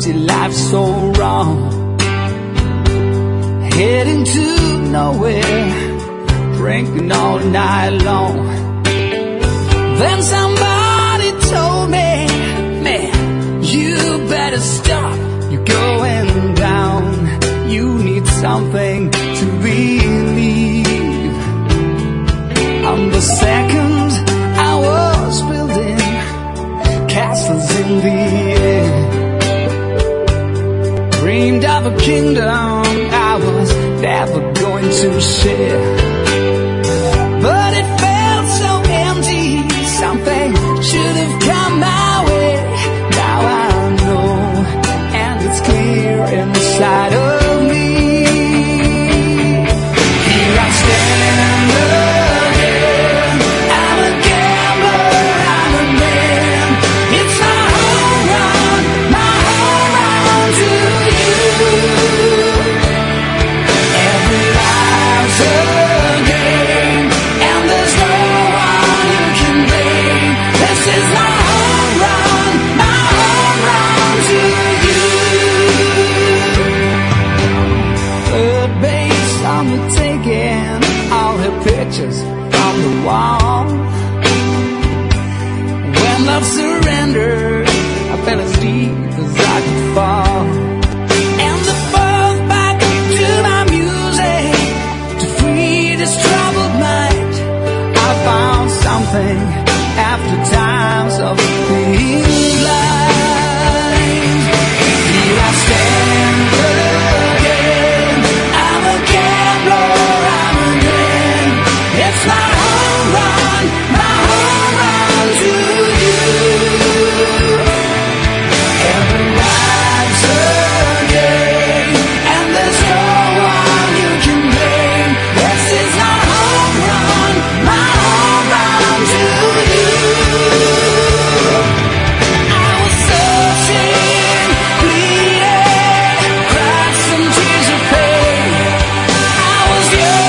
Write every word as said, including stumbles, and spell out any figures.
empty life so wrong, heading to nowhere, drinking all night long. Then somebody told me, man, you better stop, you're going down, you need something to believe. On the second I was building castles in the air, dreamed of a kingdom I was never going to share. But it felt so empty, something should have come my way. Now I know, and it's clear inside of me. Here I stand again, I'm a gambler, I'm a man. It's my home run, my home run to you. Every life's a game, and there's no one you can blame. This is my home run, my home run to you. Third base on the taking, all her pictures on the wall. When love surrendered, I fell as deep as I could fall. And the fourth back to my music, to free this troubled mind, I found something after times of being blind. Here I stand again, I'm a gambler, I'm a man. It's my home run, my home run to you. Every life's a game, and there's no one you can blame. This is my home run, my home run to you. I was searching, bleeding, cried some tears of pain. I was young.